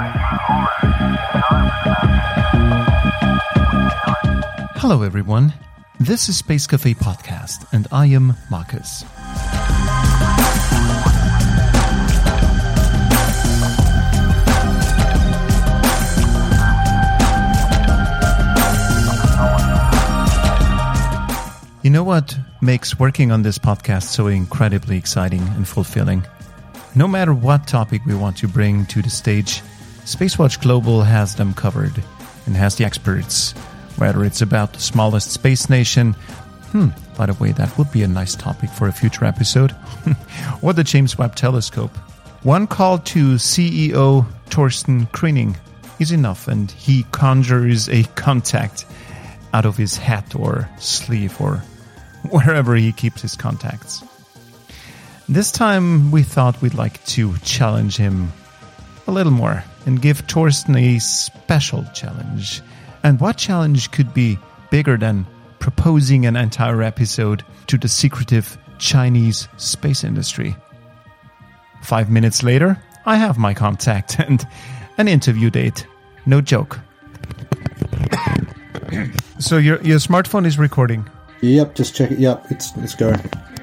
Hello everyone, this is Space Cafe Podcast and I am Marcus. You know what makes working on this podcast so incredibly exciting and fulfilling? No matter what topic we want to bring to the stage, Spacewatch Global has them covered and has the experts. Whether it's about the smallest space nation, by the way, that would be a nice topic for a future episode, or the James Webb Telescope. One call to CEO Thorsten Kriening is enough, and he conjures a contact out of his hat or sleeve or wherever he keeps his contacts. This time, we thought we'd like to challenge him a little more and give Thorsten a special challenge. And what challenge could be bigger than proposing an entire episode to the secretive Chinese space industry? 5 minutes later, I have my contact and an interview date. No joke. So your smartphone is recording? Yep, just check it. Yep, it's going.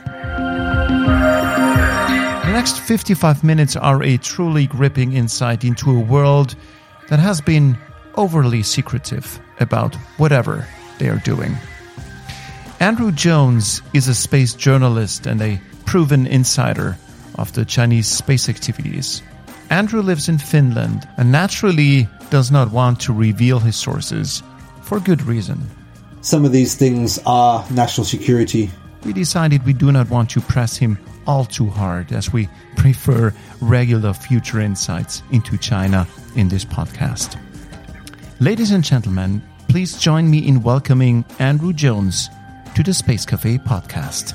The next 55 minutes are a truly gripping insight into a world that has been overly secretive about whatever they are doing. Andrew Jones is a space journalist and a proven insider of the Chinese space activities. Andrew lives in Finland and naturally does not want to reveal his sources for good reason. Some of these things are national security. We decided we do not want to press him all too hard, as we prefer regular future insights into China in this podcast. Ladies and gentlemen, please join me in welcoming Andrew Jones to the Space Cafe podcast.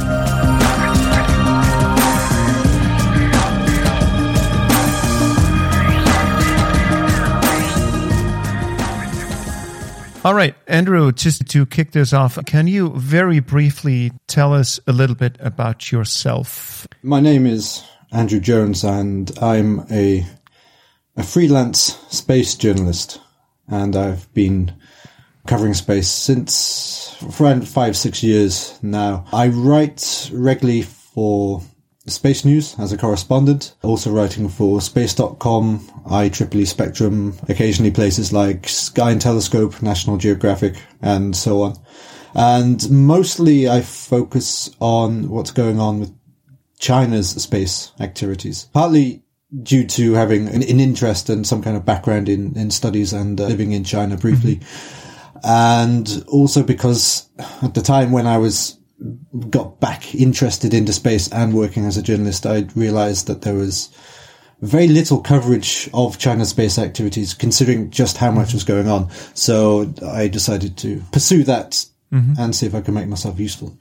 All right, Andrew, just to kick this off, can you very briefly tell us a little bit about yourself? My name is Andrew Jones, and I'm a freelance space journalist. And I've been covering space since around 5-6 years now. I write regularly for Space News as a correspondent, also writing for Space.com, IEEE Spectrum, occasionally places like Sky and Telescope, National Geographic, and so on. And mostly I focus on what's going on with China's space activities, partly due to having an interest and some kind of background in studies and living in China briefly. And also because at the time when I got back interested into space and working as a journalist, I realized that there was very little coverage of China's space activities, considering just how much was going on. So I decided to pursue that and see if I can make myself useful.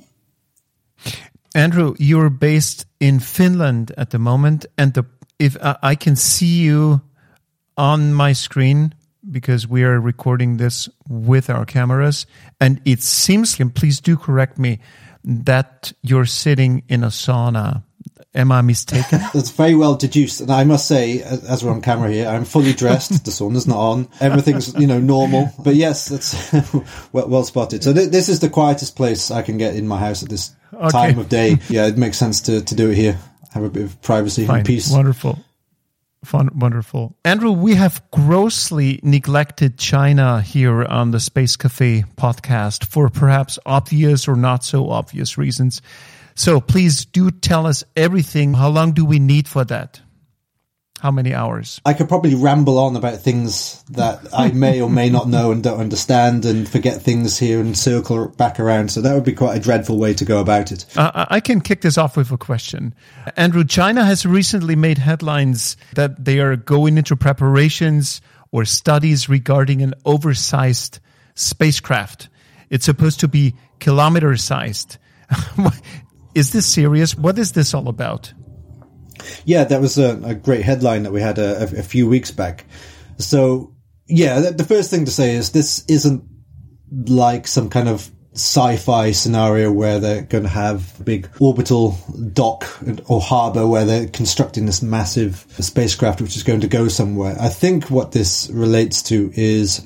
Andrew, you're based in Finland at the moment, and if I can see you on my screen, because we are recording this with our cameras, and it seems, and please do correct me, that you're sitting in a sauna. Am I mistaken? That's very well deduced. And I must say, as we're on camera here, I'm fully dressed. The sauna's not on. Everything's, normal. But yes, that's well spotted. So this is the quietest place I can get in my house at this time of day. Yeah, it makes sense to do it here. Have a bit of privacy and peace. Wonderful. Wonderful. Andrew, we have grossly neglected China here on the Space Cafe podcast for perhaps obvious or not so obvious reasons. So please do tell us everything. How long do we need for that? How many hours? I could probably ramble on about things that I may or may not know and don't understand and forget things here and circle back around. So that would be quite a dreadful way to go about it. I can kick this off with a question. Andrew, China has recently made headlines that they are going into preparations or studies regarding an oversized spacecraft. It's supposed to be kilometer-sized. Is this serious? What is this all about? Yeah, that was a great headline that we had a few weeks back. So, yeah, the first thing to say is this isn't like some kind of sci-fi scenario where they're going to have a big orbital dock or harbor where they're constructing this massive spacecraft which is going to go somewhere. I think what this relates to is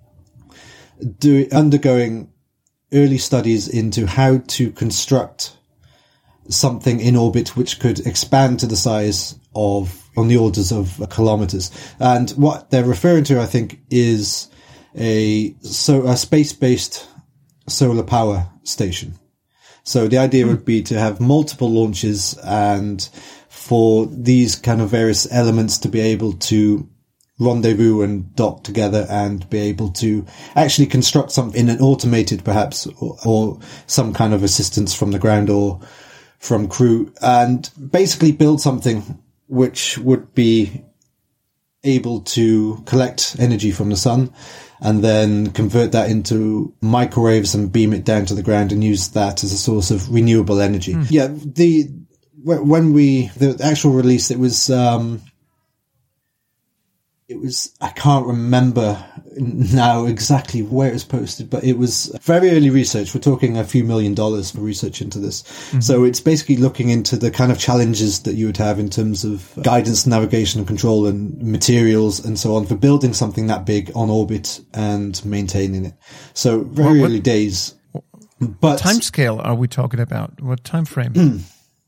undergoing early studies into how to construct something in orbit which could expand to the size of, on the orders of kilometers. And what they're referring to, I think, is a space-based solar power station. So the idea would be to have multiple launches and for these kind of various elements to be able to rendezvous and dock together and be able to actually construct something in an automated perhaps or some kind of assistance from the ground or from crew and basically build something which would be able to collect energy from the sun and then convert that into microwaves and beam it down to the ground and use that as a source of renewable energy. Yeah, the actual release, it was, I can't remember now exactly where it was posted, but it was very early research. We're talking a few $1 million for research into this. Mm-hmm. So it's basically looking into the kind of challenges that you would have in terms of guidance, navigation and control and materials and so on for building something that big on orbit and maintaining it. So very early days. But what time scale are we talking about? What time frame?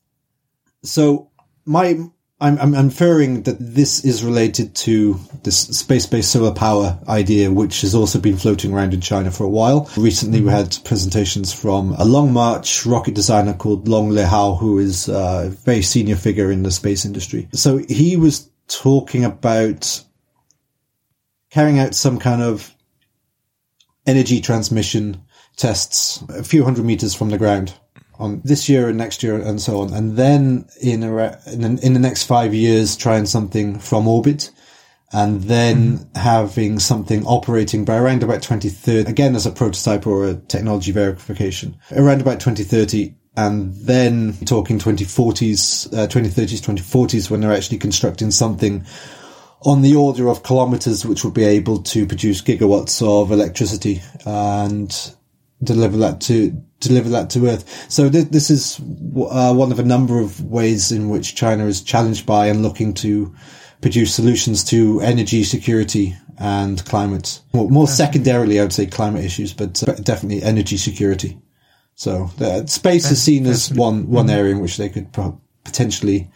So I'm inferring that this is related to this space-based solar power idea, which has also been floating around in China for a while. Recently, we had presentations from a Long March rocket designer called Long Lehao, who is a very senior figure in the space industry. So he was talking about carrying out some kind of energy transmission tests a few hundred meters from the ground on this year and next year and so on. And then in the next 5 years, trying something from orbit and then having something operating by around about 2030, again, as a prototype or a technology verification, around about 2030. And then talking 2030s, 2040s, when they're actually constructing something on the order of kilometers, which would be able to produce gigawatts of electricity and deliver that to Earth. So this is one of a number of ways in which China is challenged by and looking to produce solutions to energy security and climate. More secondarily, I would say climate issues, but definitely energy security. So space is seen as one area in which they could potentially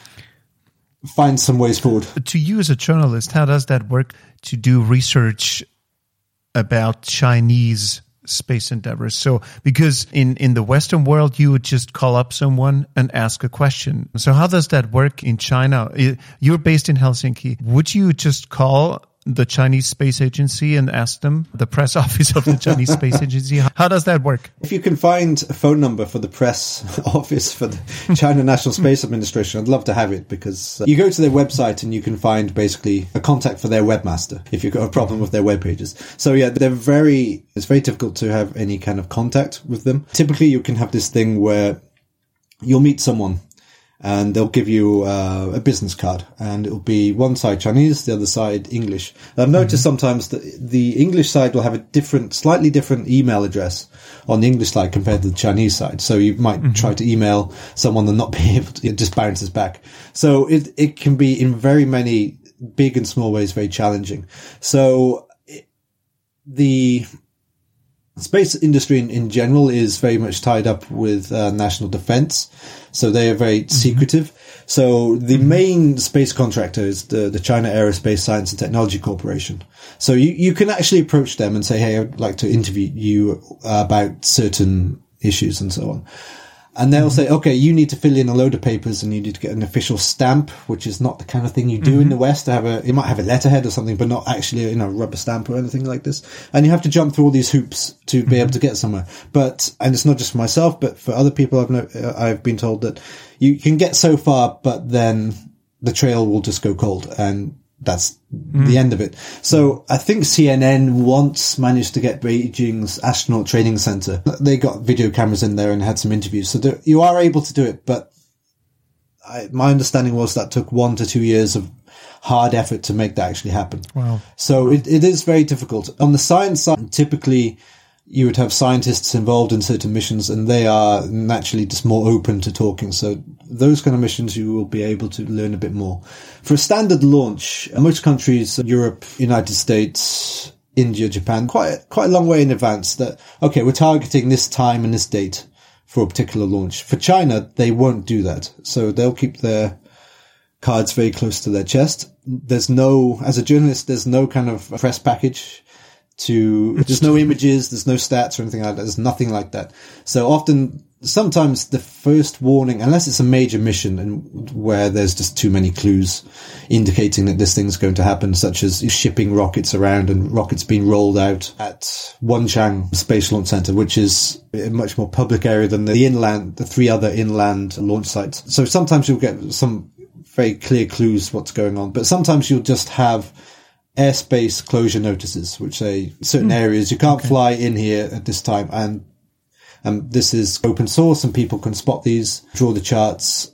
find some ways forward. To you as a journalist, how does that work to do research about Chinese space endeavors? So, because in the Western world, you would just call up someone and ask a question. So how does that work in China? You're based in Helsinki. Would you just call the Chinese Space Agency and ask them, the press office of the Chinese Space Agency? How does that work? If you can find a phone number for the press office for the China National Space Administration, I'd love to have it, because you go to their website and you can find basically a contact for their webmaster if you've got a problem with their web pages. So yeah, it's very difficult to have any kind of contact with them. Typically you can have this thing where you'll meet someone and they'll give you a business card, and it'll be one side Chinese, the other side English. I've noticed sometimes that the English side will have a slightly different email address on the English side compared to the Chinese side. So you might try to email someone and not be able to, it just bounces back. So it can be in very many big and small ways very challenging. So the space industry in general is very much tied up with national defense. So they are very secretive. So the main space contractor is the China Aerospace Science and Technology Corporation. So you can actually approach them and say, hey, I'd like to interview you about certain issues and so on. And they'll say, okay, you need to fill in a load of papers and you need to get an official stamp, which is not the kind of thing you do in the West. You might have a letterhead or something, but not actually, a rubber stamp or anything like this. And you have to jump through all these hoops to be able to get somewhere. And it's not just for myself, but for other people, I've been told that you can get so far, but then the trail will just go cold, and that's the end of it. So I think CNN once managed to get Beijing's astronaut training center. They got video cameras in there and had some interviews. So you are able to do it, but my understanding was that took 1 to 2 years of hard effort to make that actually happen. Wow. So it is very difficult. On the science side, typically you would have scientists involved in certain missions, and they are naturally just more open to talking. So those kind of missions, you will be able to learn a bit more. For a standard launch, most countries, Europe, United States, India, Japan, quite a long way in advance that, okay, we're targeting this time and this date for a particular launch. For China, they won't do that. So they'll keep their cards very close to their chest. As a journalist, there's no kind of press package there's no images, there's no stats or anything like that. There's nothing like that. So sometimes the first warning, unless it's a major mission and where there's just too many clues indicating that this thing's going to happen, such as shipping rockets around and rockets being rolled out at Wenchang Space Launch Center, which is a much more public area than the 3 other inland launch sites. So sometimes you'll get some very clear clues what's going on, but sometimes you'll just have airspace closure notices, which say certain areas you can't fly in here at this time, and this is open source and people can spot these, draw the charts,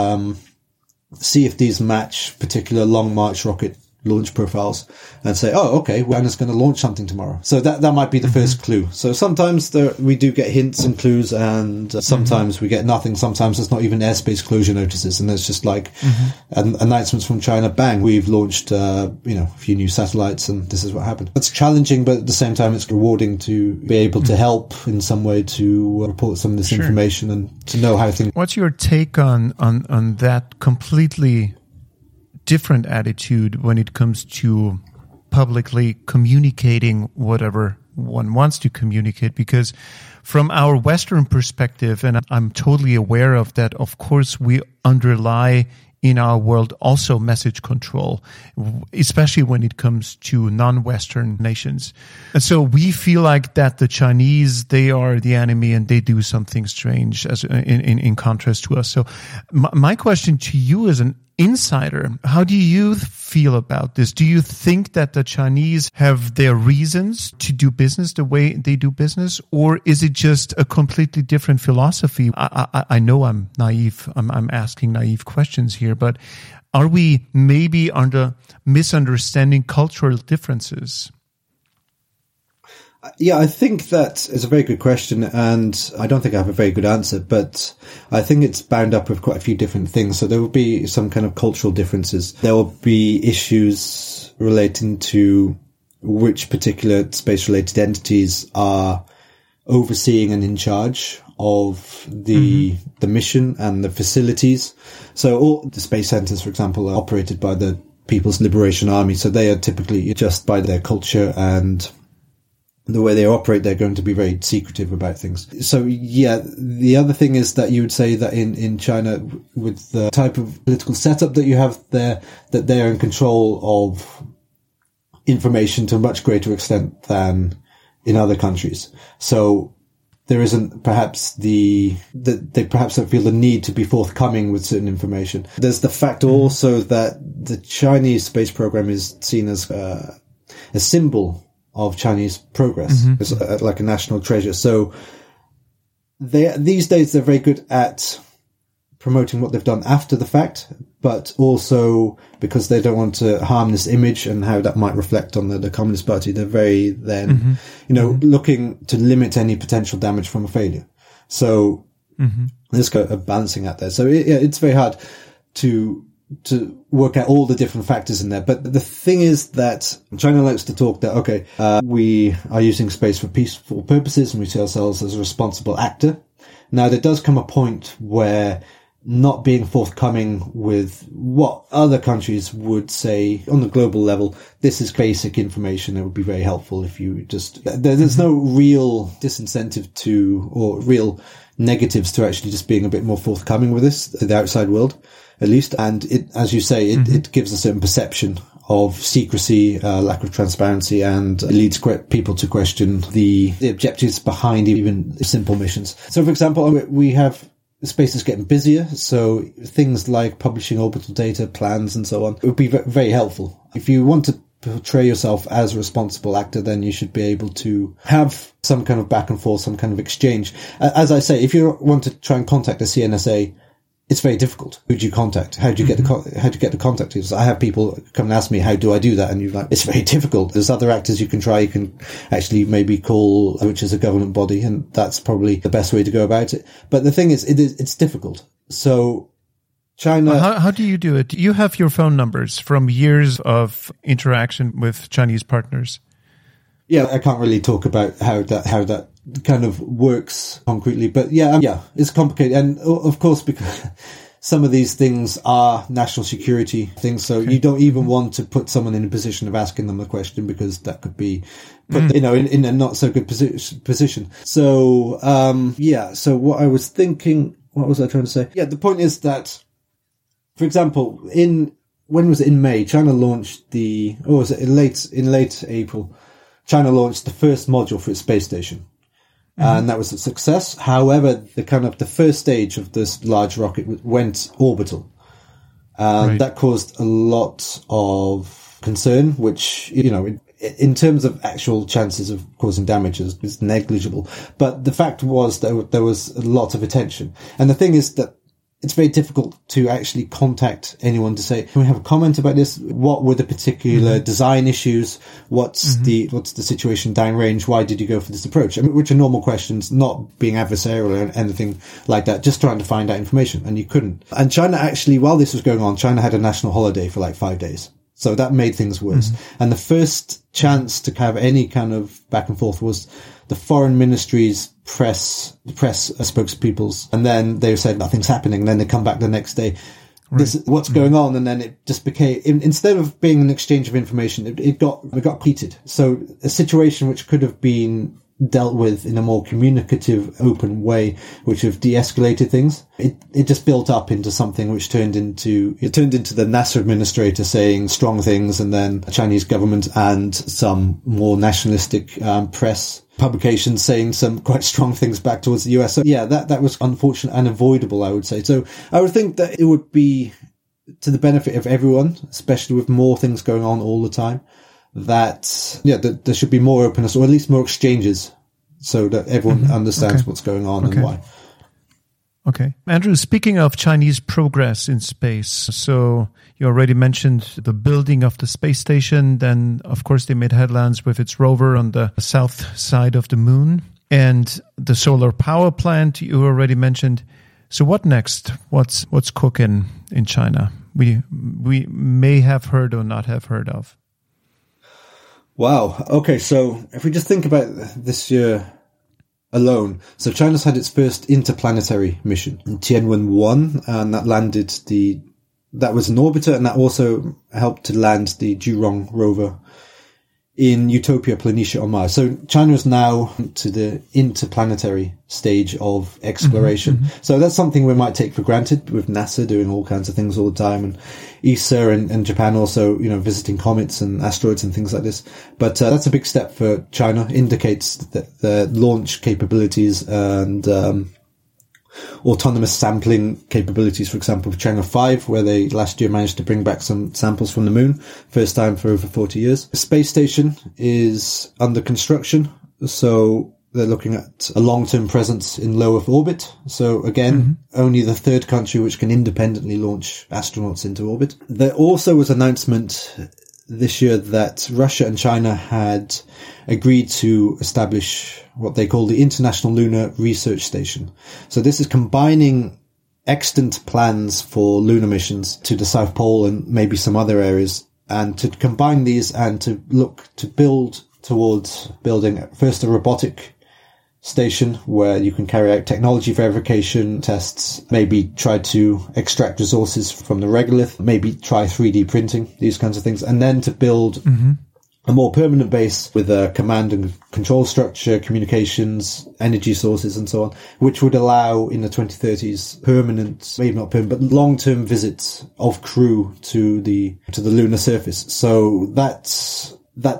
see if these match particular Long March rocket launch profiles, and say, oh, okay, China's going to launch something tomorrow. So that might be the first clue. So sometimes we do get hints and clues, and sometimes we get nothing. Sometimes it's not even airspace closure notices, and it's just like announcements from China. Bang, we've launched a few new satellites, and this is what happened. It's challenging, but at the same time, it's rewarding to be able to help in some way to report some of this information and to know how things. What's your take on that completely different attitude when it comes to publicly communicating whatever one wants to communicate? Because from our Western perspective, and I'm totally aware of that, of course, we underlie in our world also message control, especially when it comes to non-Western nations. And so we feel like that the Chinese, they are the enemy and they do something strange as in contrast to us. So my question to you as an insider, how do you feel about this? Do you think that the Chinese have their reasons to do business the way they do business, or is it just a completely different philosophy? I know I'm naive. I'm asking naive questions here, but are we maybe misunderstanding cultural differences? Yeah, I think that is a very good question, and I don't think I have a very good answer, but I think it's bound up with quite a few different things. So there will be some kind of cultural differences. There will be issues relating to which particular space-related entities are overseeing and in charge of the mission and the facilities. So all the space centers, for example, are operated by the People's Liberation Army. So they are typically, just by their culture and the way they operate, they're going to be very secretive about things. So yeah, the other thing is that you would say that in China, with the type of political setup that you have there, that they are in control of information to a much greater extent than in other countries. So there isn't perhaps they perhaps don't feel the need to be forthcoming with certain information. There's the fact also that the Chinese space program is seen as a symbol of Chinese progress. It's like a national treasure. So these days they're very good at promoting what they've done after the fact, but also because they don't want to harm this image and how that might reflect on the Communist Party, they're very looking to limit any potential damage from a failure. So there's a balancing act there. So it's very hard to work out all the different factors in there. But the thing is that China likes to talk that, okay, we are using space for peaceful purposes and we see ourselves as a responsible actor. Now, there does come a point where not being forthcoming with what other countries would say on the global level, this is basic information that would be very helpful if you just, there's no real disincentive to, or real negatives to actually just being a bit more forthcoming with this, the outside world, at least. And it, as you say, it gives a certain perception of secrecy, lack of transparency, and leads people to question the objectives behind even simple missions. So, for example, we have space is getting busier, so things like publishing orbital data, plans, and so on would be very helpful. If you want to portray yourself as a responsible actor, then you should be able to have some kind of back and forth, some kind of exchange. As I say, if you want to try and contact the CNSA, it's very difficult. Who do you contact? How do you get the contact details? I have people come and ask me, how do I do that? And you're like, it's very difficult. There's other actors you can try. You can actually maybe call, which is a government body, and that's probably the best way to go about it. But the thing is, it's difficult. So China. How do you do it? You have your phone numbers from years of interaction with Chinese partners. Yeah, I can't really talk about how that kind of works concretely, but yeah, it's complicated. And of course, because some of these things are national security things, so you don't even want to put someone in a position of asking them a question, because that could be put, in a not so good position. So, so what I was thinking, what was I trying to say? Yeah, the point is that, for example, when was it, in May, China launched in late April, China launched the first module for its space station. And that was a success. However, the first stage of this large rocket went orbital. That caused a lot of concern, which, in terms of actual chances of causing damage is negligible. But the fact was that there was a lot of attention. And the thing is that it's very difficult to actually contact anyone to say, can we have a comment about this? What were the particular design issues? What's the situation downrange? Why did you go for this approach? I mean, which are normal questions, not being adversarial or anything like that, just trying to find out information. And you couldn't. And China actually, while this was going on, China had a national holiday for like 5 days. So that made things worse. And the first chance to have any kind of back and forth was the foreign ministry's press spokespeoples. And then they said nothing's happening. And then they come back the next day. This is what's going on. And then it just became, instead of being an exchange of information, it got heated. So a situation which could have been dealt with in a more communicative, open way, which have de-escalated things. It just built up into something which turned into the NASA administrator saying strong things, and then the Chinese government and some more nationalistic press publications saying some quite strong things back towards the US. So yeah, that was unfortunate and avoidable, I would say. So I would think that it would be to the benefit of everyone, especially with more things going on all the time, that there should be more openness, or at least more exchanges, so that everyone understands what's going on and why. Okay. Andrew, speaking of Chinese progress in space, so you already mentioned the building of the space station. Then, of course, they made headlines with its rover on the south side of the moon, and the solar power plant you already mentioned. So what next? What's cooking in China? We may have heard or not have heard of. Wow. Okay, so if we just think about this year alone, so China's had its first interplanetary mission, Tianwen-1, and that was an orbiter, and that also helped to land the Zhurong rover in Utopia Planitia on Mars. So China is now to the interplanetary stage of exploration. So that's something we might take for granted, with NASA doing all kinds of things all the time, and ESA and Japan also, visiting comets and asteroids and things like this. But that's a big step for China, indicates that the launch capabilities and autonomous sampling capabilities, for example, for Chang'e 5, where they last year managed to bring back some samples from the moon, first time for over 40 years. The space station is under construction, so they're looking at a long-term presence in low Earth orbit. So again, only the third country which can independently launch astronauts into orbit. There also was an announcement this year that Russia and China had agreed to establish what they call the International Lunar Research Station. So this is combining extant plans for lunar missions to the South Pole and maybe some other areas, and to combine these and to look to build towards building first a robotic station where you can carry out technology verification tests, maybe try to extract resources from the regolith, maybe try 3D printing, these kinds of things, and then to build a more permanent base with a command and control structure, communications, energy sources, and so on, which would allow in the 2030s permanent, maybe not permanent, but long-term visits of crew to the lunar surface. So that's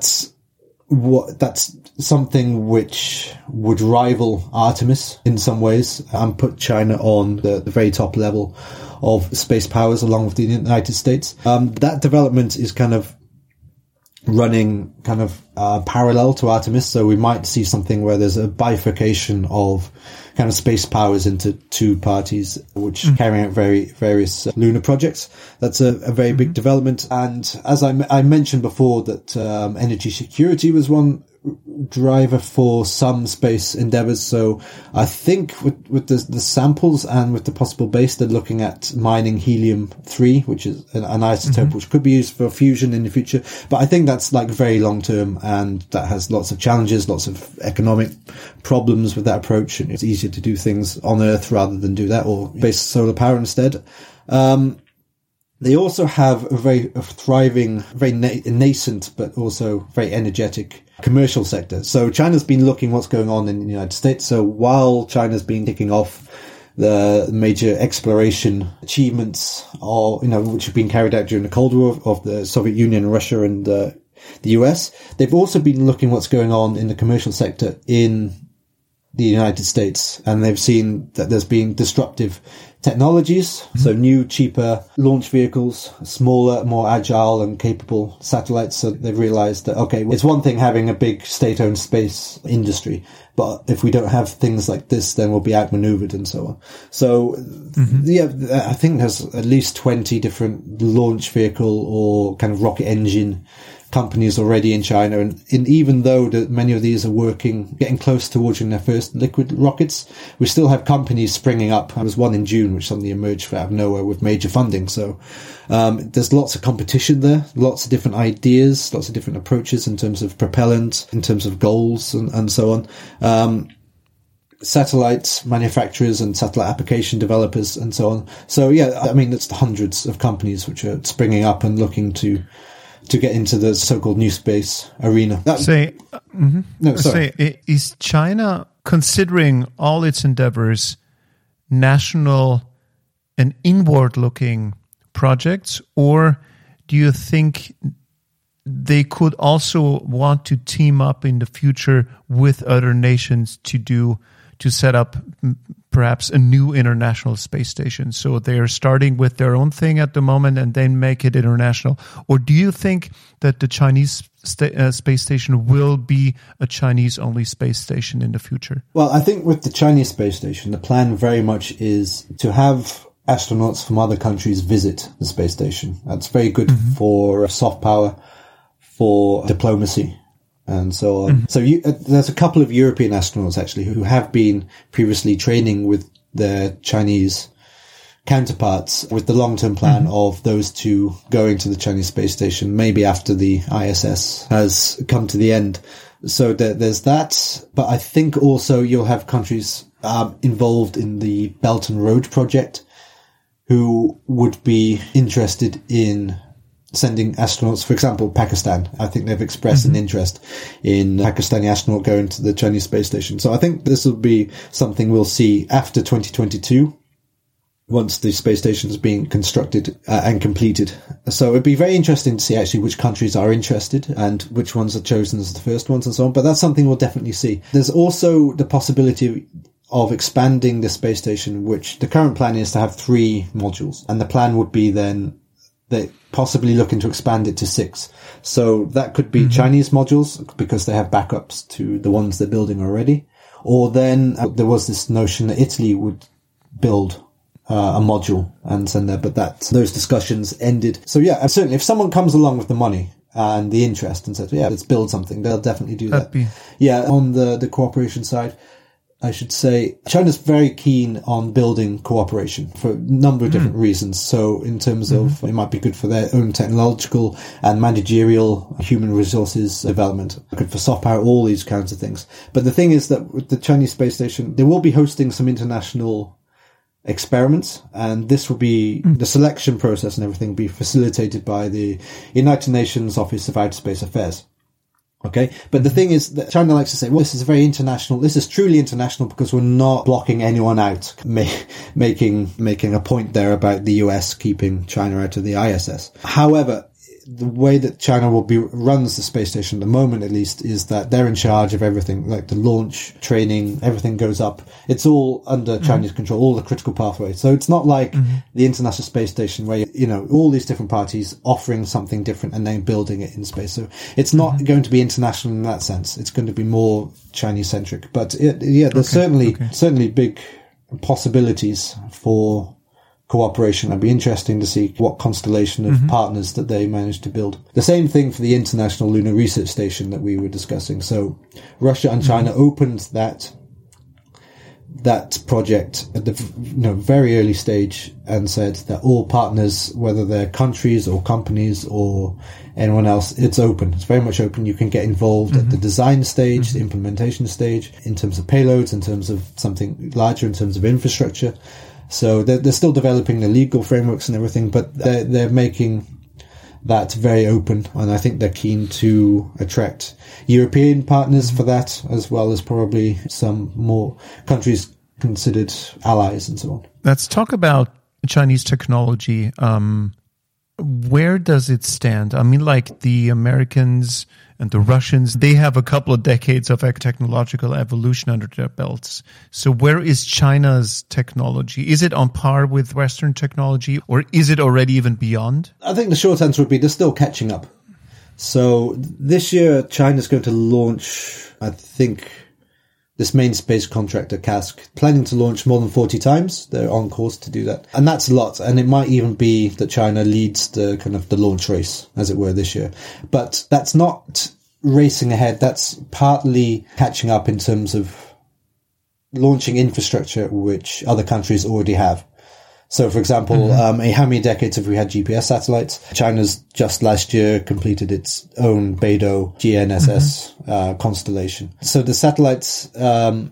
something which would rival Artemis in some ways and put China on the very top level of space powers along with the United States. That development is kind of running kind of parallel to Artemis. So we might see something where there's a bifurcation of kind of space powers into two parties, which carry out various lunar projects. That's a very big development. And as I mentioned before, that energy security was one driver for some space endeavors. So I think with the samples and with the possible base, they're looking at mining helium-3, which is an isotope which could be used for fusion in the future. But I think that's like very long term, and that has lots of challenges, lots of economic problems with that approach. And it's easier to do things on Earth rather than do that, or base solar power instead. They also have a thriving, very nascent, but also very energetic commercial sector. So China's been looking what's going on in the United States. So while China's been kicking off the major exploration achievements, which have been carried out during the Cold War of the Soviet Union, Russia, and the US, they've also been looking what's going on in the commercial sector in the United States, and they've seen that there's been disruptive technologies, so new, cheaper launch vehicles, smaller, more agile and capable satellites. So they've realized that, okay, it's one thing having a big state-owned space industry, but if we don't have things like this, then we'll be outmaneuvered and so on. So, I think there's at least 20 different launch vehicle or kind of rocket engine companies already in China, and even though many of these are getting close to launching their first liquid rockets, we still have companies springing up. There was one in June which suddenly emerged out of nowhere with major funding. So there's lots of competition there, lots of different ideas, lots of different approaches in terms of propellant, in terms of goals, and so on. Satellite manufacturers and satellite application developers and so on. So it's the hundreds of companies which are springing up and looking to get into the so-called new space arena. Is China considering all its endeavors national and inward-looking projects, or do you think they could also want to team up in the future with other nations to set up perhaps a new international space station? So they are starting with their own thing at the moment and then make it international. Or do you think that the Chinese space station will be a Chinese-only space station in the future? Well, I think with the Chinese space station, the plan very much is to have astronauts from other countries visit the space station. That's very good for soft power, for diplomacy, and so on. So there's a couple of European astronauts actually who have been previously training with their Chinese counterparts, with the long-term plan of those two going to the Chinese space station, maybe after the ISS has come to the end. So there's that. But I think also you'll have countries involved in the Belt and Road project who would be interested in sending astronauts. For example, Pakistan. I think they've expressed an interest in Pakistani astronaut going to the Chinese space station. So I think this will be something we'll see after 2022, once the space station is being constructed and completed. So it'd be very interesting to see actually which countries are interested and which ones are chosen as the first ones and so on. But that's something we'll definitely see. There's also the possibility of expanding the space station, which the current plan is to have 3 modules. And the plan would be then they possibly looking to expand it to 6. So that could be Chinese modules because they have backups to the ones they're building already. Or then there was this notion that Italy would build a module and send there, but those discussions ended. So yeah, certainly if someone comes along with the money and the interest and says, yeah, let's build something, they'll definitely do that. On the cooperation side, I should say China's very keen on building cooperation for a number of different reasons. So in terms of it might be good for their own technological and managerial human resources development, good for soft power, all these kinds of things. But the thing is that with the Chinese space station, they will be hosting some international experiments, and this will be the selection process and everything will be facilitated by the United Nations Office of Outer Space Affairs. Okay. But the thing is that China likes to say, well, this is very international. This is truly international because we're not blocking anyone out, making a point there about the US keeping China out of the ISS. However, the way that China runs the space station at the moment, at least, is that they're in charge of everything, like the launch, training, everything goes up. It's all under Chinese control, all the critical pathways. So it's not like the International Space Station where, all these different parties offering something different and then building it in space. So it's not going to be international in that sense. It's going to be more Chinese centric. But there's certainly big possibilities for cooperation. It'd be interesting to see what constellation of partners that they manage to build. The same thing for the International Lunar Research Station that we were discussing. So Russia and China opened that project at the very early stage and said that all partners, whether they're countries or companies or anyone else, it's open. It's very much open. You can get involved at the design stage, the implementation stage, in terms of payloads, in terms of something larger, in terms of infrastructure. So they're still developing the legal frameworks and everything, but they're making that very open, and I think they're keen to attract European partners for that, as well as probably some more countries considered allies and so on. Let's talk about Chinese technology. Where does it stand? I mean, like the Americans and the Russians, they have a couple of decades of technological evolution under their belts. So where is China's technology? Is it on par with Western technology, or is it already even beyond? I think the short answer would be they're still catching up. So this year, China's going to launch, I think, this main space contractor, CASC, planning to launch more than 40 times. They're on course to do that. And that's a lot. And it might even be that China leads the kind of the launch race, as it were, this year. But that's not racing ahead. That's partly catching up in terms of launching infrastructure, which other countries already have. So, for example, how many decades have we had GPS satellites? China's just last year completed its own Beidou GNSS constellation. So the satellites, my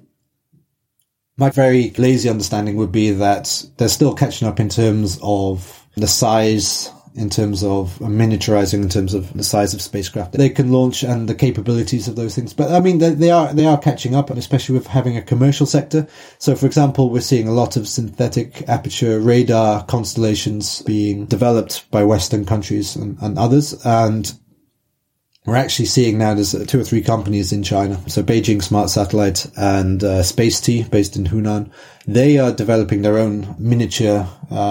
very lazy understanding would be that they're still catching up in terms of the size, in terms of miniaturizing, in terms of the size of spacecraft they can launch and the capabilities of those things. But I mean, they are catching up, and especially with having a commercial sector. So, for example, we're seeing a lot of synthetic aperture radar constellations being developed by Western countries and others. And we're actually seeing now there's 2 or 3 companies in China. So Beijing Smart Satellite and Space-T, based in Hunan. They are developing their own miniature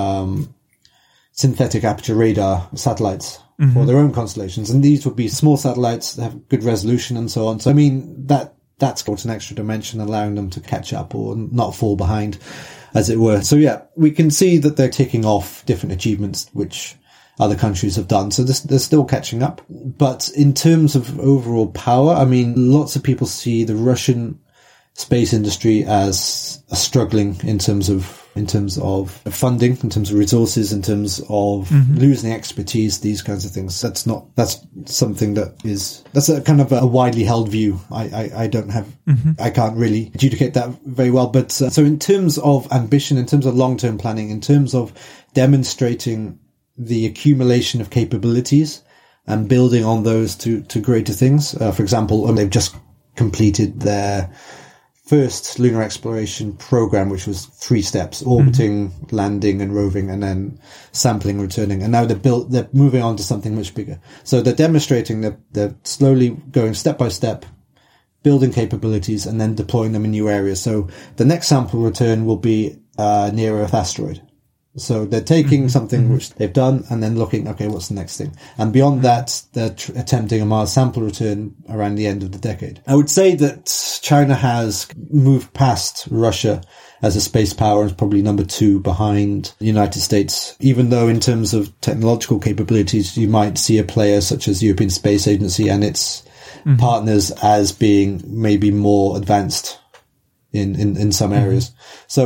synthetic aperture radar satellites for their own constellations. And these would be small satellites that have good resolution and so on. So, I mean, that's got an extra dimension, allowing them to catch up or not fall behind, as it were. So, yeah, we can see that they're ticking off different achievements which other countries have done. So they're still catching up. But in terms of overall power, I mean, lots of people see the Russian space industry as struggling in terms of funding, in terms of resources, in terms of losing expertise, these kinds of things. That's something that's a kind of a widely held view. I don't have, I can't really adjudicate that very well. But so in terms of ambition, in terms of long-term planning, in terms of demonstrating the accumulation of capabilities and building on those to greater things. For example, they've just completed their first lunar exploration program, which was 3 steps: orbiting, landing and roving, and then sampling and returning. And now they're moving on to something much bigger. So they're demonstrating that they're slowly going step by step, building capabilities and then deploying them in new areas. So the next sample return will be near Earth asteroid. So they're taking something which they've done and then looking, okay, what's the next thing? And beyond that, they're attempting a Mars sample return around the end of the decade. I would say that China has moved past Russia as a space power, and is probably number 2 behind the United States. Even though in terms of technological capabilities, you might see a player such as the European Space Agency and its partners as being maybe more advanced in some areas. So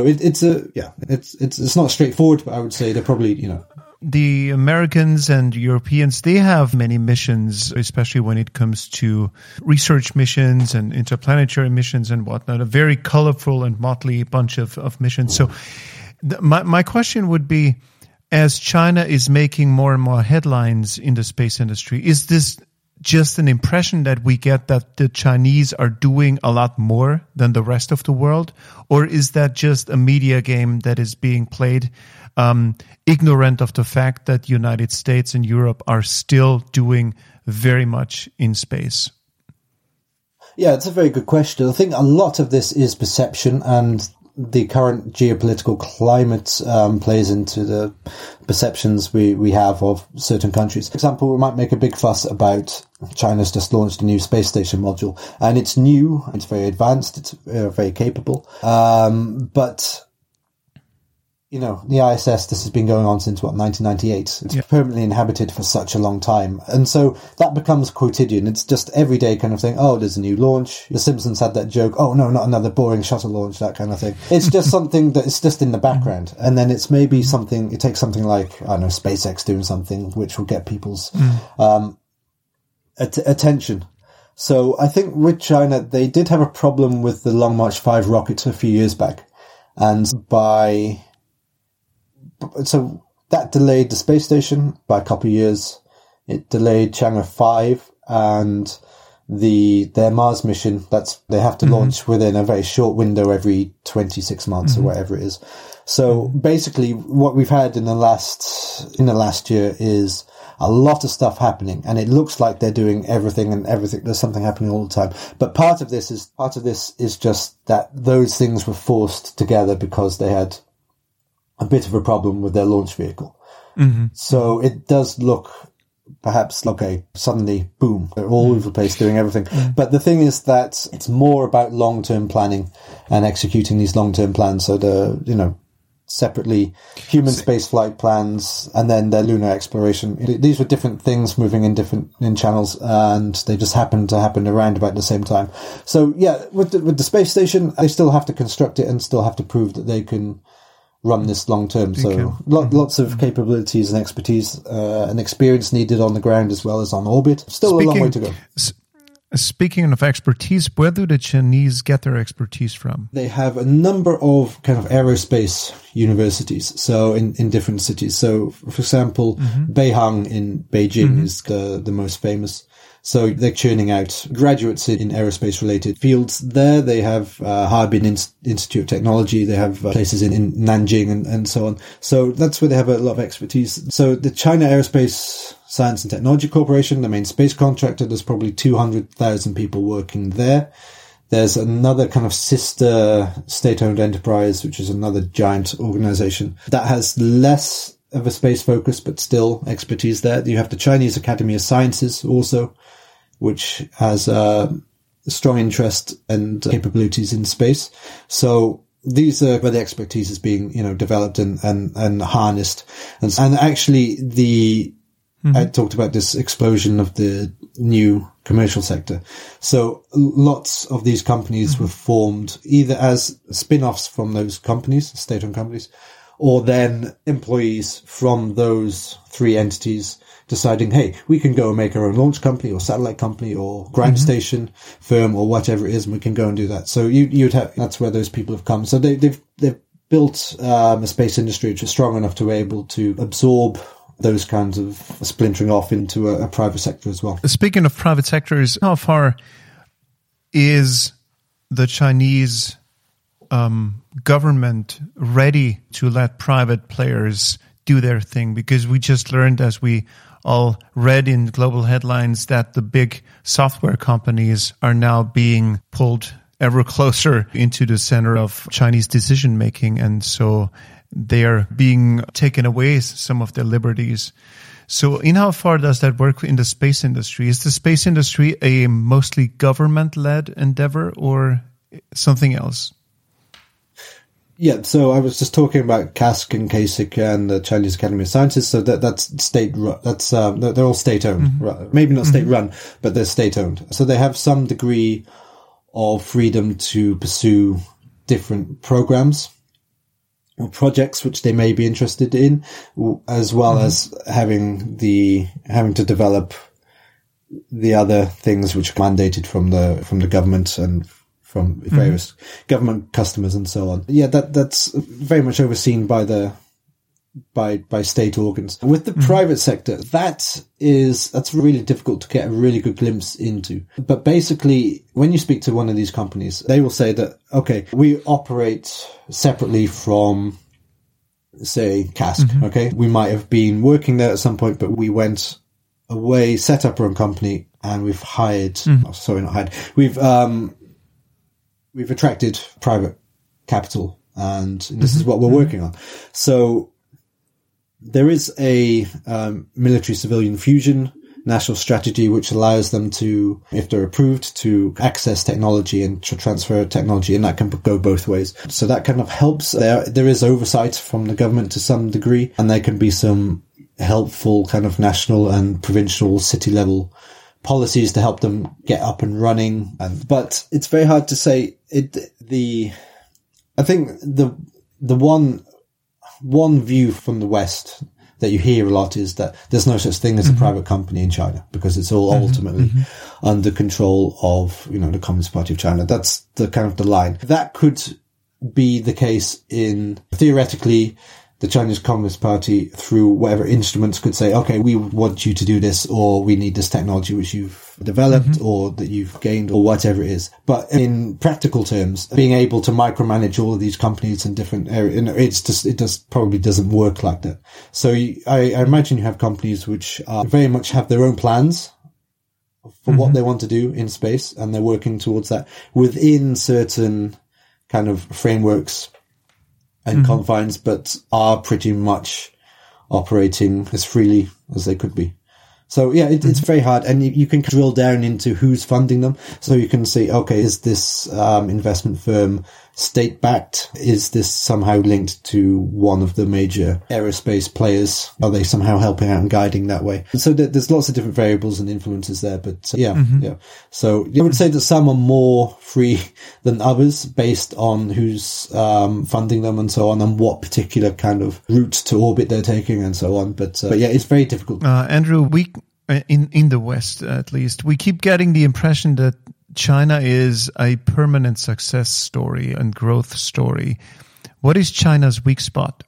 it's not straightforward, but I would say they're probably, The Americans and Europeans, they have many missions, especially when it comes to research missions and interplanetary missions and whatnot, a very colorful and motley bunch of missions. So my question would be, as China is making more and more headlines in the space industry, is this just an impression that we get that the Chinese are doing a lot more than the rest of the world? Or is that just a media game that is being played, ignorant of the fact that the United States and Europe are still doing very much in space? Yeah, it's a very good question. I think a lot of this is perception, and the current geopolitical climate plays into the perceptions we have of certain countries. For example, we might make a big fuss about China's just launched a new space station module, and it's new, it's very advanced, it's very capable. But you know, the ISS, this has been going on since, 1998. It's permanently inhabited for such a long time. And so that becomes quotidian. It's just everyday kind of thing. Oh, there's a new launch. The Simpsons had that joke. Oh, no, not another boring shuttle launch, that kind of thing. It's just something that is just in the background. And then it's maybe something, it takes something like, I don't know, SpaceX doing something which will get people's attention. So I think with China, they did have a problem with the Long March 5 rockets a few years back. And so that delayed the space station by a couple of years. It delayed Chang'e 5 and their Mars mission. They have to launch within a very short window every 26 months or whatever it is. So basically what we've had in the last year is a lot of stuff happening, and it looks like they're doing everything and everything. There's something happening all the time. But part of this is just that those things were forced together because they had a bit of a problem with their launch vehicle. So it does look perhaps like suddenly, boom, they're all over the place doing everything. But the thing is that it's more about long-term planning and executing these long-term plans. So separately human space flight plans and then their lunar exploration. These were different things moving in channels, and they just happened to happen around about the same time. So yeah, with the space station, they still have to construct it and still have to prove that they can run this long term. So lots of capabilities and expertise and experience needed on the ground as well as on orbit. Still a long way to go. Speaking of expertise, where do the Chinese get their expertise from? They have a number of kind of aerospace universities, so in different cities. So, for example, Beihang in Beijing is the most famous. So they're churning out graduates in aerospace-related fields there. They have Harbin Institute of Technology. They have places in Nanjing and so on. So that's where they have a lot of expertise. So the China Aerospace Science and Technology Corporation, the main space contractor, there's probably 200,000 people working there. There's another kind of sister state-owned enterprise, which is another giant organization that has less of a space focus, but still expertise there. You have the Chinese Academy of Sciences also, which has a strong interest and capabilities in space. So these are where the expertise is being, developed and harnessed. And actually I talked about this explosion of the new commercial sector. So lots of these companies were formed either as spin-offs from those companies, state-owned companies, or then employees from those three entities deciding, hey, we can go and make our own launch company or satellite company or ground station firm or whatever it is, and we can go and do that. So that's where those people have come. So they've built a space industry which is strong enough to be able to absorb those kinds of splintering off into a private sector as well. Speaking of private sectors, how far is the Chinese government ready to let private players do their thing? Because we just learned, as we all read in global headlines, that the big software companies are now being pulled ever closer into the center of Chinese decision making. And so they are being taken away some of their liberties. So in how far does that work in the space industry? Is the space industry a mostly government-led endeavor or something else? Yeah, so I was just talking about CASC and CASIC and the Chinese Academy of Sciences. So that's state. That's they're all state-owned. Maybe not state-run, but they're state-owned. So they have some degree of freedom to pursue different programs or projects which they may be interested in, as well as having to develop the other things which are mandated from the government and from various government customers and so on. Yeah, that's very much overseen by the by state organs. With the private sector, that's really difficult to get a really good glimpse into. But basically, when you speak to one of these companies, they will say that, okay, we operate separately from, say, CASC, okay? We might have been working there at some point, but we went away, set up our own company, and we've hired, we've attracted private capital, and this is what we're working on. So there is a military-civilian fusion national strategy which allows them to, if they're approved, to access technology and to transfer technology, and that can go both ways. So that kind of helps. There is oversight from the government to some degree, and there can be some helpful kind of national and provincial city level policies to help them get up and running. But it's very hard to say. I think the one view from the West that you hear a lot is that there's no such thing as a private company in China because it's all ultimately under control of, the Communist Party of China. That's the kind of the line. That could be the case in, theoretically, the Chinese Communist Party, through whatever instruments, could say, okay, we want you to do this, or we need this technology which you've developed or that you've gained, or whatever it is. But in practical terms, being able to micromanage all of these companies in different areas, it probably doesn't work like that. So I imagine you have companies which very much have their own plans for what they want to do in space, and they're working towards that within certain kind of frameworks and confines, but are pretty much operating as freely as they could be. So yeah, it's very hard, and you can drill down into who's funding them. So you can say, okay, is this investment firm state-backed? Is this somehow linked to one of the major aerospace players? Are they somehow helping out and guiding that way? And so there's lots of different variables and influences there, but yeah. So I would say that some are more free than others based on who's funding them and so on, and what particular kind of route to orbit they're taking and so on. But yeah, it's very difficult. Andrew, we in the West, at least, we keep getting the impression that China is a permanent success story and growth story. What is China's weak spot?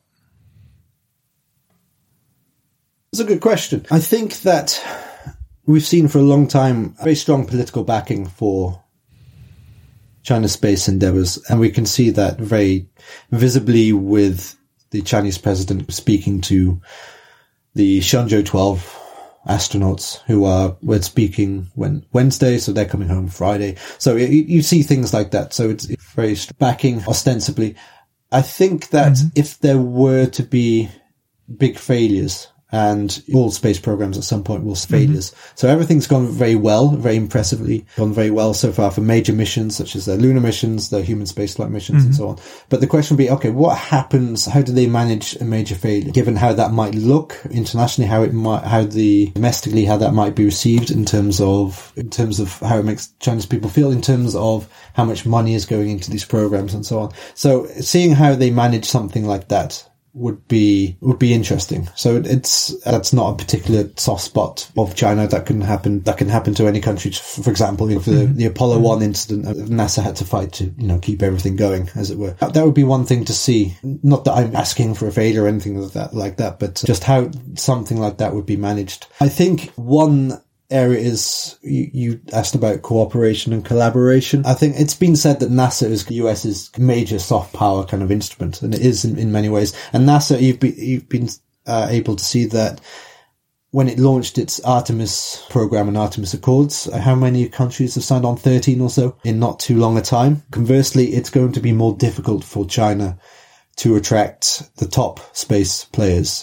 That's a good question. I think that we've seen for a long time very strong political backing for China's space endeavors, and we can see that very visibly with the Chinese president speaking to the Shenzhou 12 astronauts who were speaking Wednesday, so they're coming home Friday. So you see things like that. So it's very backing ostensibly. I think that if there were to be big failures, and all space programs at some point will failures. So everything's gone very well, very impressively, gone very well so far for major missions, such as the lunar missions, the human spaceflight missions, and so on. But the question would be, okay, what happens? How do they manage a major failure? Given how that might look internationally, domestically, how that might be received in terms of how it makes Chinese people feel, in terms of how much money is going into these programs and so on. So seeing how they manage something like that would be interesting. So that's not a particular soft spot of China that can happen to any country. For example, the Apollo 1 incident, NASA had to fight to keep everything going, as it were. That would be one thing to see. Not that I'm asking for a failure or anything like that, but just how something like that would be managed. I think one area is, you asked about cooperation and collaboration. I think it's been said that NASA is the US's major soft power kind of instrument, and it is in many ways. And NASA, you've been able to see that when it launched its Artemis program and Artemis Accords, how many countries have signed on? 13 or so in not too long a time. Conversely, it's going to be more difficult for China to attract the top space players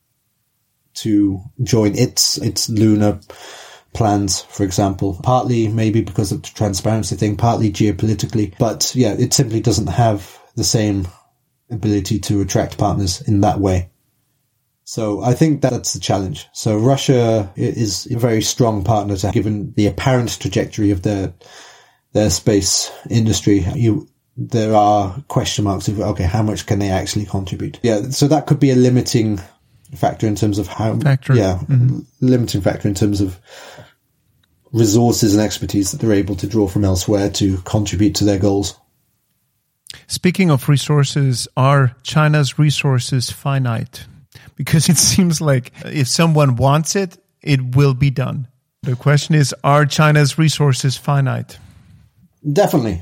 to join its lunar plans, for example, partly maybe because of the transparency thing, partly geopolitically, but yeah, it simply doesn't have the same ability to attract partners in that way. So I think that's the challenge. So Russia is a very strong partner to, given the apparent trajectory of their space industry. There are question marks of, okay, how much can they actually contribute? Yeah, so that could be a limiting factor in terms of limiting factor in terms of resources and expertise that they're able to draw from elsewhere to contribute to their goals. Speaking of resources, are China's resources finite? Because it seems like if someone wants it, it will be done. The question is, are China's resources finite? Definitely.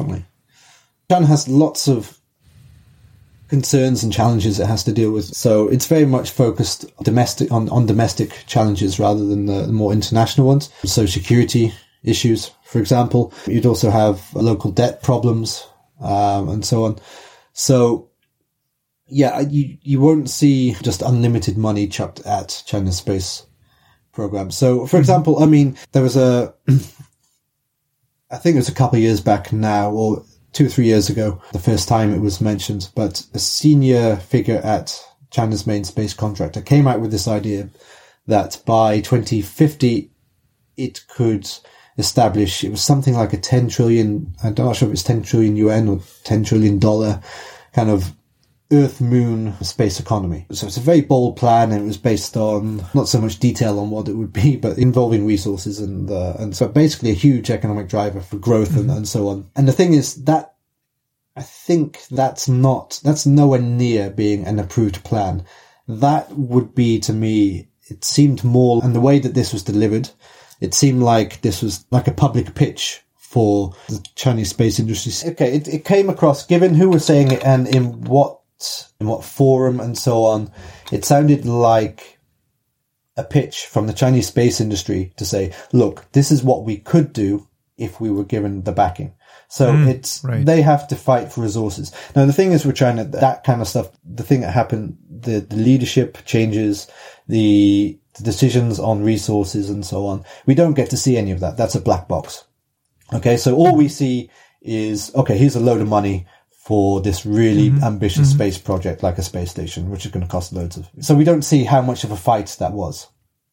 China has lots of concerns and challenges it has to deal with. So it's very much focused on domestic challenges rather than the more international ones. So security issues, for example. You'd also have local debt problems and so on. So, yeah, you won't see just unlimited money chucked at China's space program. So, for example, I mean, there was I think it was a couple of years back now, or 2 or 3 years ago, the first time it was mentioned, but a senior figure at China's main space contractor came out with this idea that by 2050, it could establish, it was something like a 10 trillion, I'm not sure if it's 10 trillion yuan or $10 trillion kind of Earth-Moon space economy. So it's a very bold plan, and it was based on not so much detail on what it would be, but involving resources and so basically a huge economic driver for growth and so on. And the thing is that I think that's nowhere near being an approved plan. That would be, to me, it seemed more, and the way that this was delivered, it seemed like this was like a public pitch for the Chinese space industry. Okay, it came across, given who was saying it and in what forum and so on, it sounded like a pitch from the Chinese space industry to say, look, this is what we could do if we were given the backing. So they have to fight for resources. Now, the thing is with China, that kind of stuff, the thing that happened, the leadership changes, the decisions on resources and so on, we don't get to see any of that. That's a black box. Okay, so all we see is, okay, here's a load of money for this really ambitious space project like a space station, which is going to cost loads of. So we don't see how much of a fight that was.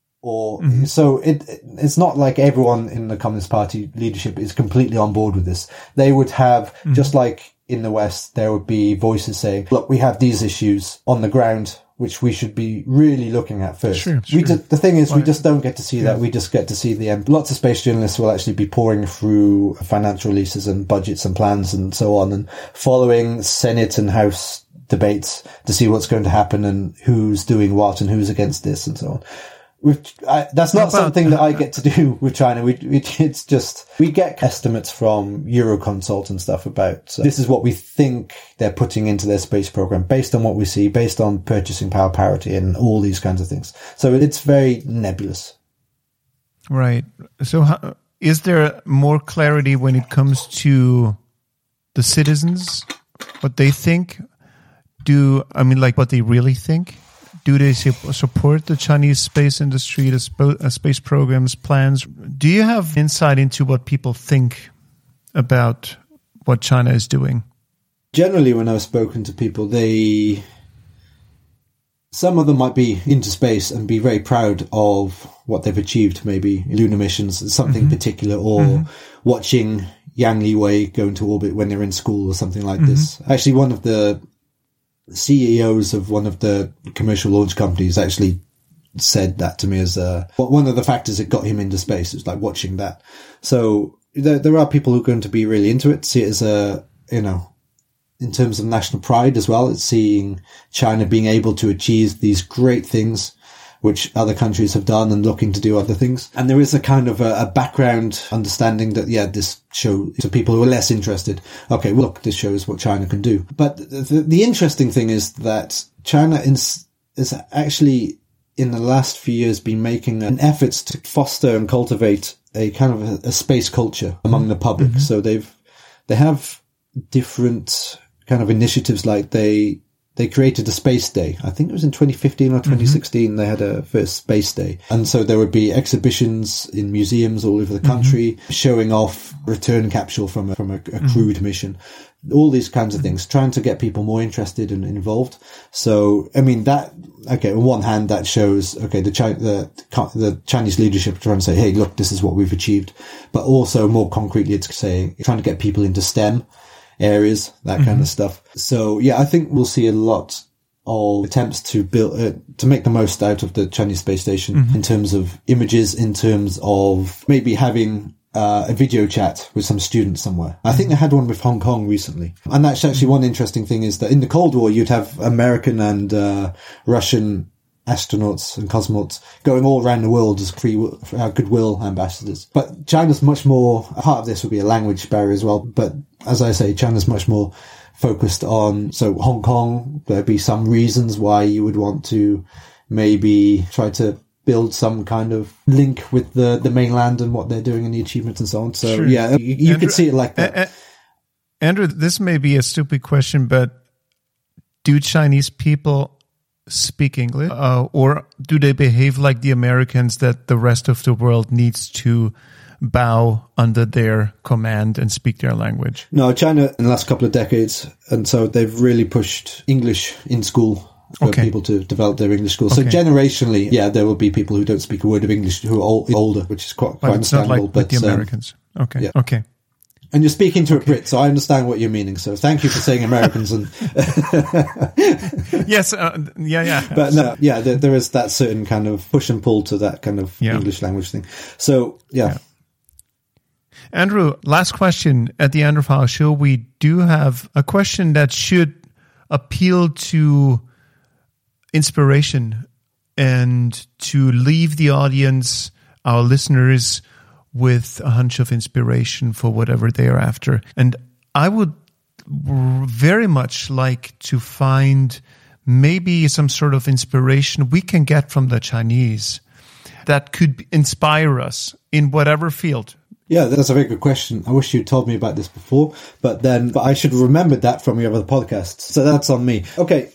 So it's not like everyone in the Communist Party leadership is completely on board with this. They would have, just like in the West, there would be voices saying, look, we have these issues on the ground, which we should be really looking at first. Sure. The thing is, we just don't get to see that. We just get to see the end. Lots of space journalists will actually be pouring through financial releases and budgets and plans and so on, and following Senate and House debates to see what's going to happen and who's doing what and who's against this and so on. That's not something that I get to do with China. It's just, we get estimates from Euroconsult and stuff about, this is what we think they're putting into their space program based on what we see, based on purchasing power parity and all these kinds of things. So it's very nebulous. Right. So is there more clarity when it comes to the citizens, what they think? What they really think? Do they support the Chinese space industry, the space programs, plans? Do you have insight into what people think about what China is doing? Generally, when I've spoken to people, some of them might be into space and be very proud of what they've achieved, maybe lunar missions, something particular, or watching Yang Liwei go into orbit when they're in school or something like this. Actually, one of the CEOs of one of the commercial launch companies actually said that to me as one of the factors that got him into space. It's like watching that. So there are people who are going to be really into it, see it as in terms of national pride as well. It's seeing China being able to achieve these great things which other countries have done and looking to do other things. And there is a kind of a background understanding that, this show to people who are less interested. Okay, well, look, this shows what China can do. But the interesting thing is that China is actually in the last few years been making an effort to foster and cultivate a kind of a space culture among the public. So they have different kind of initiatives, like they created a space day. I think it was in 2015 or 2016 they had a first space day. And so there would be exhibitions in museums all over the country showing off return capsule from a crewed mission. All these kinds of things, trying to get people more interested and involved. So, I mean, on one hand, that shows, the Chinese leadership trying to say, hey, look, this is what we've achieved. But also more concretely, it's saying, trying to get people into STEM areas, that kind of stuff. So I think we'll see a lot of attempts to build, to make the most out of the Chinese space station in terms of images, in terms of maybe having a video chat with some students somewhere. I think they had one with Hong Kong recently. And that's actually one interesting thing, is that in the Cold War, you'd have American and Russian astronauts and cosmonauts going all around the world as goodwill ambassadors. But China's much more, part of this would be a language barrier as well. But as I say, China's much more focused on, so Hong Kong, there'd be some reasons why you would want to maybe try to build some kind of link with the mainland and what they're doing and the achievements and so on. So sure. yeah, you could see it like that. Andrew, this may be a stupid question, but do Chinese people speak English, or do they behave like the Americans that the rest of the world needs to bow under their command and speak their language? No, China in the last couple of decades, and so they've really pushed English in school for people to develop their English skills. So generationally, yeah, there will be people who don't speak a word of English who are older, which is quite understandable. Not like with the Americans. Okay, yeah. Okay. And you're speaking to a Brit, so I understand what you're meaning. So thank you for saying Americans. And yes, yeah. But no, yeah, there is that certain kind of push and pull to that kind of English language thing. So, yeah. Andrew, last question. At the end of our show, we do have a question that should appeal to inspiration and to leave the audience, our listeners, with a hunch of inspiration for whatever they are after. And I would very much like to find maybe some sort of inspiration we can get from the Chinese that could inspire us in whatever field. Yeah, that's a very good question. I wish you'd told me about this before, but I should have remembered that from your other podcasts. So that's on me. Okay.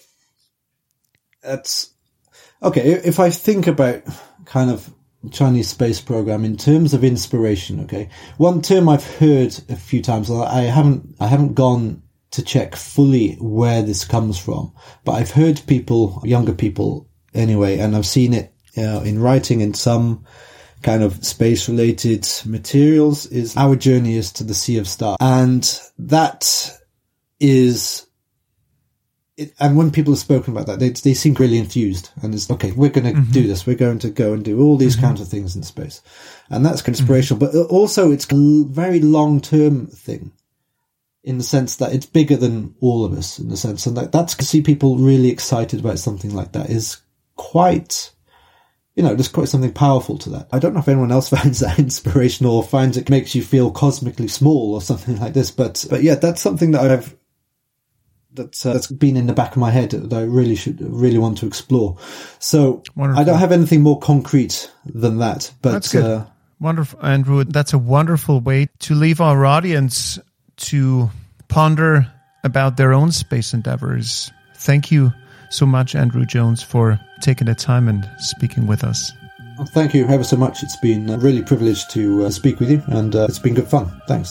If I think about kind of Chinese space program in terms of inspiration, okay, one term I've heard a few times, I haven't gone to check fully where this comes from, but I've heard people, younger people anyway, and I've seen it in writing in some kind of space related materials, is our journey is to the Sea of Stars. And that is it, and when people have spoken about that, they seem really enthused. And it's, okay, we're going to do this. We're going to go and do all these kinds of things in space. And that's inspirational. But also it's a very long-term thing in the sense that it's bigger than all of us, in the sense. And that's to see people really excited about something like that is quite, there's quite something powerful to that. I don't know if anyone else finds that inspirational or finds it makes you feel cosmically small or something like this. But yeah, that's something that that's been in the back of my head that I really want to explore. So wonderful. I don't have anything more concrete than that. But that's good. Wonderful, Andrew. That's a wonderful way to leave our audience to ponder about their own space endeavors. Thank you so much, Andrew Jones, for taking the time and speaking with us. Thank you ever so much. It's been really privileged to speak with you, and it's been good fun. Thanks.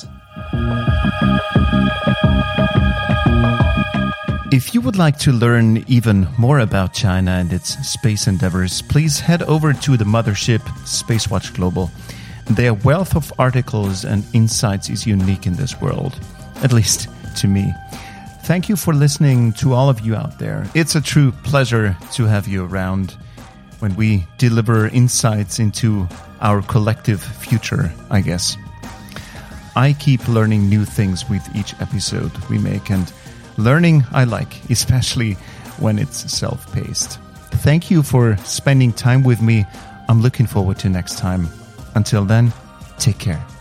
If you would like to learn even more about China and its space endeavors, please head over to the mothership, Spacewatch Global. Their wealth of articles and insights is unique in this world, at least to me. Thank you for listening to all of you out there. It's a true pleasure to have you around when we deliver insights into our collective future, I guess. I keep learning new things with each episode we make, and learning I like, especially when it's self-paced. Thank you for spending time with me. I'm looking forward to next time. Until then, take care.